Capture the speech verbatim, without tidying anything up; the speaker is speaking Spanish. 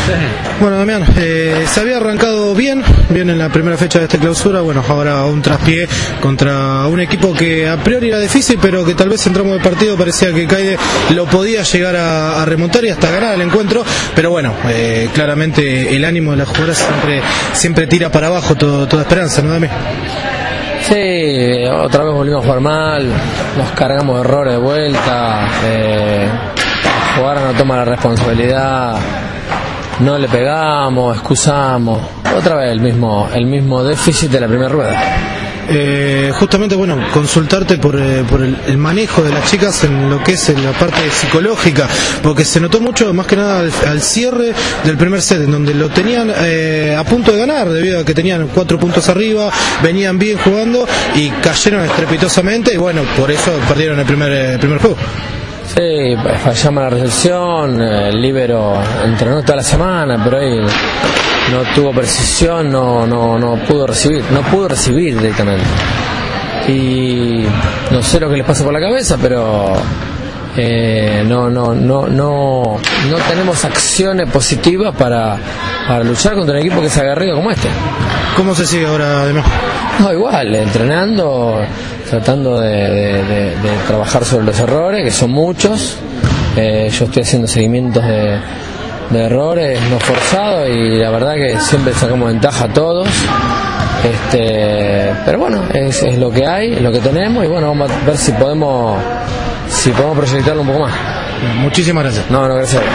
Bueno, Damián, eh, se había arrancado bien, bien en la primera fecha de esta clausura, bueno, ahora un traspié contra un equipo que a priori era difícil, pero que tal vez en tramo de partido parecía que Caide lo podía llegar a, a remontar y hasta ganar el encuentro, pero bueno, eh, claramente el ánimo de las jugadoras siempre, siempre tira para abajo todo, toda esperanza, ¿no, Damián? Sí, otra vez volvimos a jugar mal, nos cargamos de errores de vuelta, eh, la jugadora no toma la responsabilidad, no le pegamos, excusamos, otra vez el mismo, el mismo déficit de la primera rueda. Eh, justamente, bueno, consultarte por, eh, por el, el manejo de las chicas en lo que es en la parte psicológica, porque se notó mucho, más que nada al, al cierre del primer set, en donde lo tenían eh, a punto de ganar, debido a que tenían cuatro puntos arriba, venían bien jugando y cayeron estrepitosamente, y bueno, por eso perdieron el primer, el primer juego. Sí, fallamos la recepción, el líbero entrenó toda la semana, pero ahí no tuvo precisión, no, no, no pudo recibir, no pudo recibir directamente. Y no sé lo que les pasa por la cabeza, pero eh, no, no, no, no, no tenemos acciones positivas para, para luchar contra un equipo que se agarrido como este. ¿Cómo se sigue ahora además? No, igual, entrenando, tratando de, de, de, de trabajar sobre los errores, que son muchos. Eh, yo estoy haciendo seguimientos de, de errores no forzados y la verdad que siempre sacamos ventaja a todos. Este, pero bueno, es, es lo que hay, es lo que tenemos y bueno, vamos a ver si podemos, si podemos proyectarlo un poco más. Muchísimas gracias. No, no, gracias.